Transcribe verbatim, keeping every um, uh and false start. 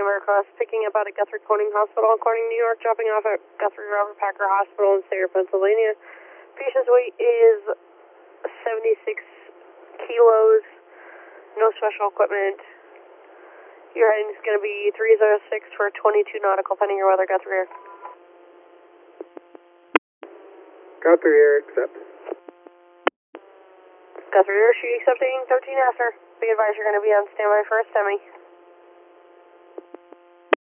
standby request, picking up out at Guthrie Corning Hospital, Corning, New York, dropping off at Guthrie Robert Packer Hospital in Sayre, Pennsylvania. Patient's weight is seventy-six kilos, no special equipment. Your heading is going to be three oh six for twenty-two nautical, pending your weather, Guthrie Air. Guthrie Air, accept. Guthrie Air, sheet accepting thirteen after. Be advised you're going to be on standby for a STEMI.